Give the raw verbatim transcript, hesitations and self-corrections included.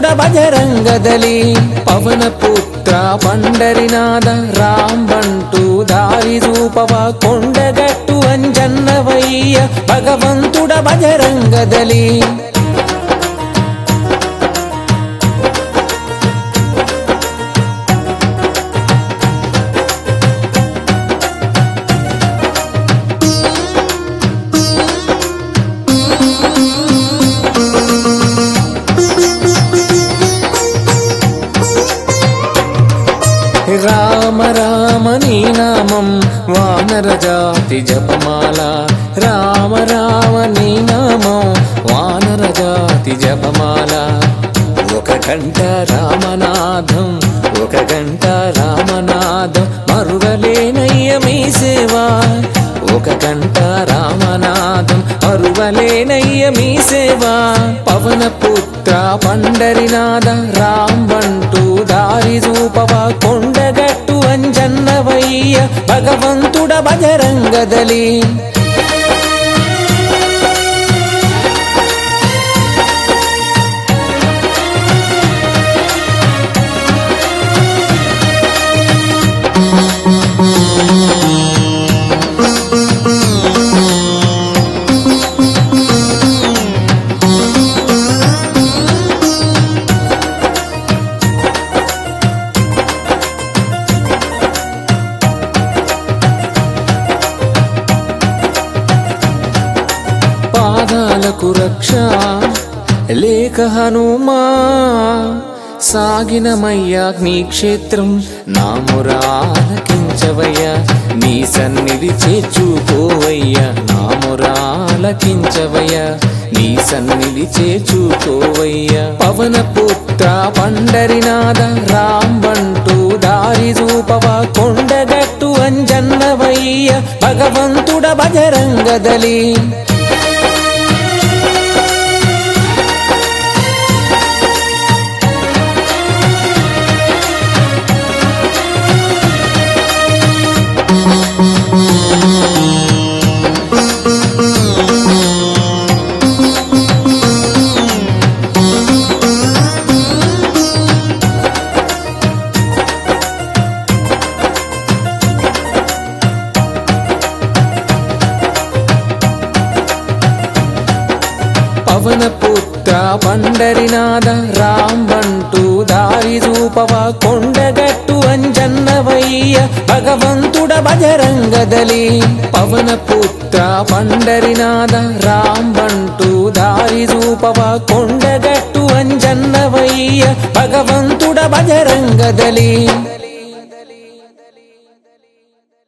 బజరంగదలి పవన పుత్ర పండరినాద రాంబంటూ దారి చూపవ కొండగట్టు అంజన్నవయ్య భగవంతుడ బజరంగదలి రామ రామ నీ నామం వానర జాతి జపమాల రామ రామ నీ నామం వానర జాతి జపమాల ఒక గంట రామనాథం ఒక గంట రామనాథం మరువలేనయ్య మీ సేవా ఒక గంట రామనాథం మరువలేనయ్య మీ సేవా పవన పుత్ర పండరినాద రాంబంటూ దారి చూపవ కొండగట్టు అంజన్నవయ్య భగవంతుడ బజరంగదలి పాదాలకు రక్ష లేక హనుమా సాగినమయ్యా నీ క్షేత్రం నామురాలకించవయ్యా నీ సన్నిధి చేర్చుకోవయ్యా నామురాలకించవయ్యా నీ సన్నిధి చేర్చుకోవయ్యా పవన పుత్ర పండరినాద రాంబంటూ దారి చూపవ కొండగట్టు అంజన్నవయ్య భగవంతుడ బజరంగదలి పవన పుత్ర పండరినాద రాంబంటూ దారి చూపవ కొండగట్టు అంజన్నవయ్య భగవంతుడ బజరంగదలి పవన పుత్ర పండరినాద రాంబంటూ దారి చూపవ కొండగట్టు అంజన్నవయ్య భగవంతుడ బజరంగదలి